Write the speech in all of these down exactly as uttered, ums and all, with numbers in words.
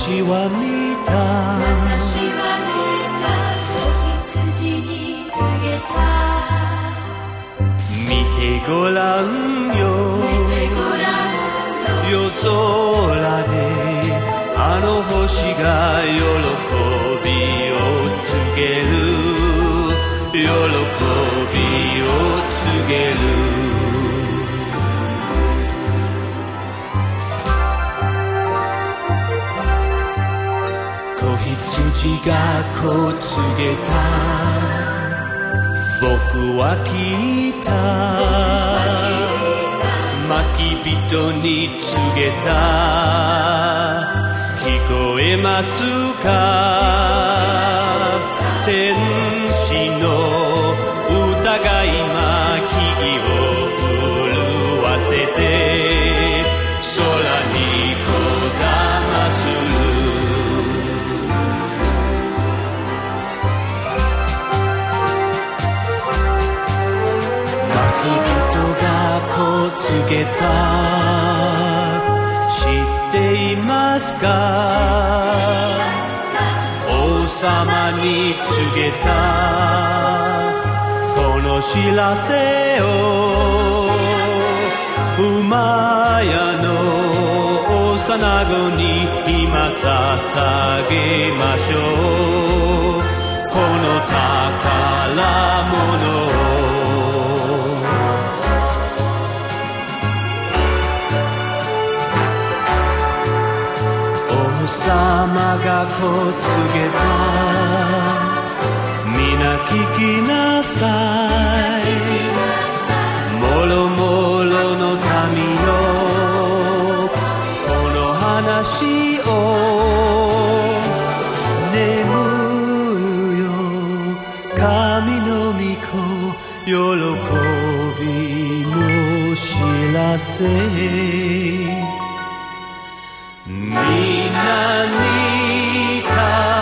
私は見た私は見た子羊に告げた見てごらんよ見てごらんよ夜空であの星が喜びを告げる喜びを告げる羊がこう告げた僕は聞いた牧人に告げた聞こえますか天使の歌が今木々を震わせて空にこだまする告げた知っていますか王様に告げたこの知らせを馬屋の幼子に今捧げましょうこの宝物を王様がこう告げた皆聞きなさいもろもろの民よこの話を眠るよ神の御子喜びの知らせ皆に携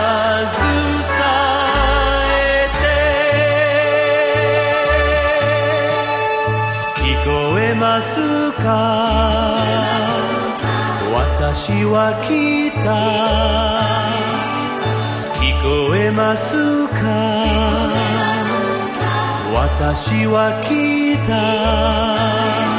えて聞こえますか私は聞いた聞こえますか私は聞いた